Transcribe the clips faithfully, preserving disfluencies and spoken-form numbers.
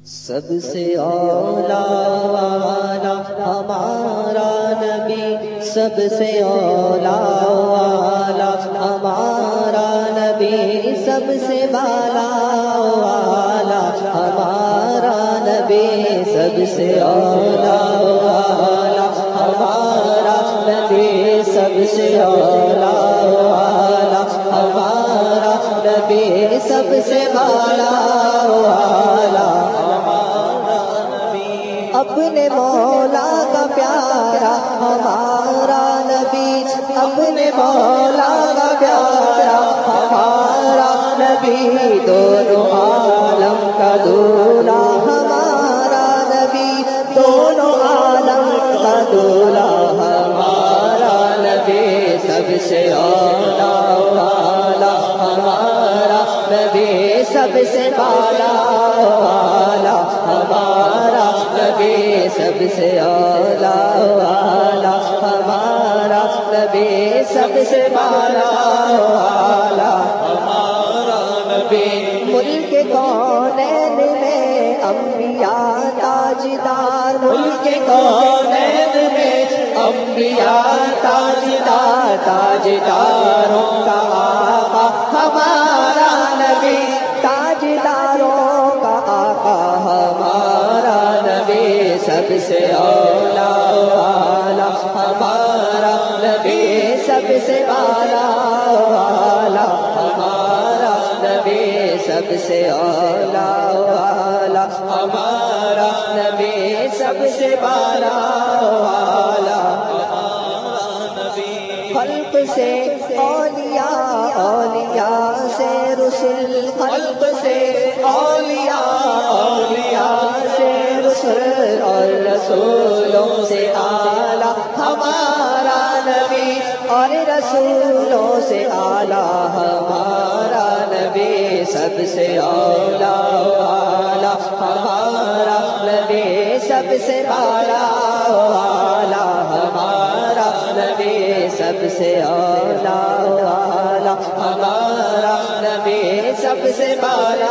سب سے اولا والا ہمارا نبی، سب سے اولا والا ہمارا نبی، سب سے بالا والا ہمارا نبی، سب سے اولا والا ہمارا نبی، سب سے اولا والا ہمارا نبی، سب سے بالا والا اپنے مولا کا پیارا ہمارا نبی، اپنے مولا کا پیارا ہمارا نبی، دونوں عالم کا دولا ہمارا نبی، دونوں عالم کا دولا ہمارا نبی، سب سے اولا والا ہمارا نبی، سب سے بالا والا ہمارا نبی، سب سے اولا والا ہمارا نبی، سب سے بالا والا ہمارا نبی، ملک کونین میں انبیاء تاجدار، ملک کونین میں انبیاء تاجدار، تاجداروں کا آقا ہمارا نبی، تاجداروں کا آقا ہمارا نبی، سب سے اولا والا ہمارا نبی، سب سے بالا والا ہمارا نبی، سب سے اولا والا ہمارا نبی، سب سے بالا والا ہمارا نبی، خلق سے اولیاء، اولیاء سے رسل، خلق سے اولیاء، اولیاء سے رسل، اور رسولوں سے اعلیٰ ہمارا نبی، اور رسولوں سے اعلیٰ ہمارا نبی، سب سے اولا والا ہمارا نبی، سب سے بالا والا ہمارا نبی، سب سے اولا والا ہمارا نبی، سب سے بالا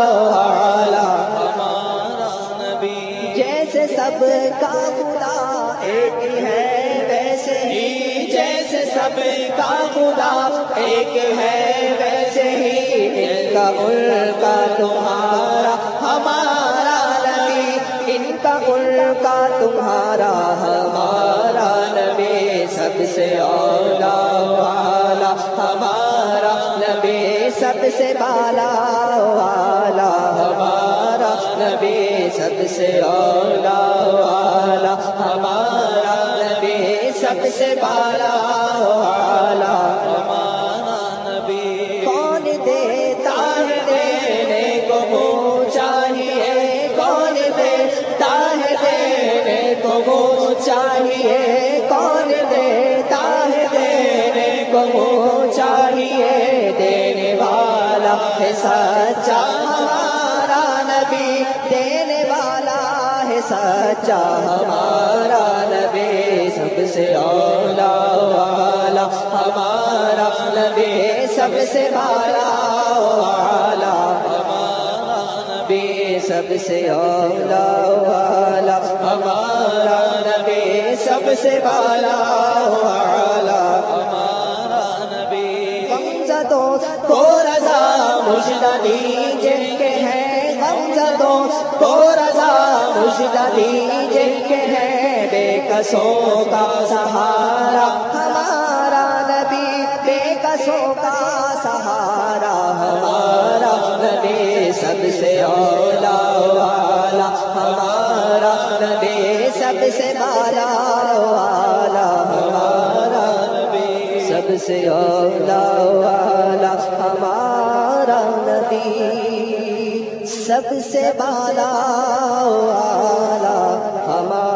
والا ہمارا نبی، جیسے سب کا خدا ایک ہے ویسے ہی، جیسے سب کا خدا ایک ہے ویسے ہی، ان کا ان کا تمہارا ہمارا نبی، ان کا ان کا تمہارا ہمارا نبی، سب سے اولا والا ہمارا نبی، سب سے بالا والا ہمارا نبی، سب سے اولا والا ہمارا نبی، سب سے بالا والا ہمارا نبی، کون دیتا ہے دینے کو منہ چاہیے، کون دیتا ہے دینے کو منہ چاہیے، کون دیتا ہے دینے کو منہ چاہیے، دینے والا ہے سچا ہمارا نبی، دینے والا ہے سچا ہمارا نبی، سب سے اولا والا ہمارا نبی، سب سے بالا والا ہمارا نبی، سب سے اولا والا ہمارا نبی، سب سے بالا والا ہمارا نبی، غمزدوں کو رضا مجدہ دیجے کہ ہے، غمزدوں کو رضا مجدہ دیجے کہ ہے، بے کسوں کا سہارا ہمارا نبی، بے کسوں کا سہارا ہمارا نبی، سب سے اولا والا ہمارا نبی، سب سے بالا والا ہمارا نبی، سب سے اولا والا ہمارا نبی، سب سے بالا والا ہمارا